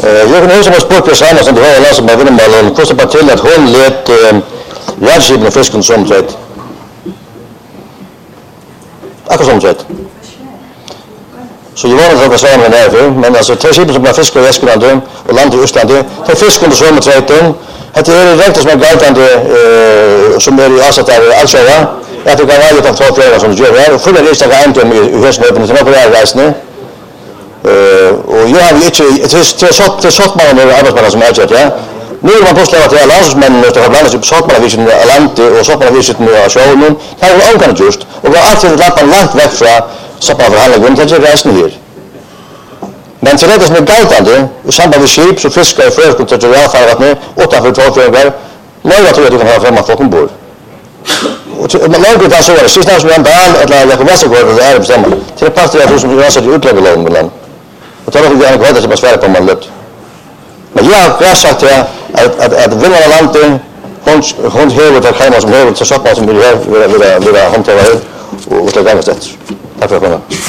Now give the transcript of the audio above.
Jag kan också sport på samma som du har läst med Vinnemallen. Kostar bara till att hon lät världsskipen och fisken som trätt. Akkurat som trätt. Så jag var inte att svara med det här, men alltså tre skipen som har fiskar i Eskelande och land i Östlande, tar fisk under sommarträtten. Det är rätt som är galtande som är i Asat där Alsjöva. Jag tycker att det kan ta flera som gör här. Och fulla resa kan i höstmöten till några resande. Och jag har inte till sottmannen och arbetsmannen som är ja. Nu är man påstått att landsmännen måste ha blandat sig på sottmannavisen i landet och sottmannavisen i sjönen. Det har vi omkant just. Och vi har alltid lampan långt väck från sottmannaförhandlingen. Det är resande här. Men till det som är galtande, i samband med skip så fiskar i förskott till realfarvattnet utanför tvåfjögar. Några tror jag att du kan ha fram att folk ombord. Men långt där så var det sista som är en bal eller Jakob Westergaard eller är bestämma. Till pass till att som gränsar till utläggarlagen mellan. Och då har vi gärna kvar att svara på man lätt. Men jag har sagt att vinnarna landet hon höver till Kaima som höver till Soppman som vill hantera och lägga det. Tack för att komma.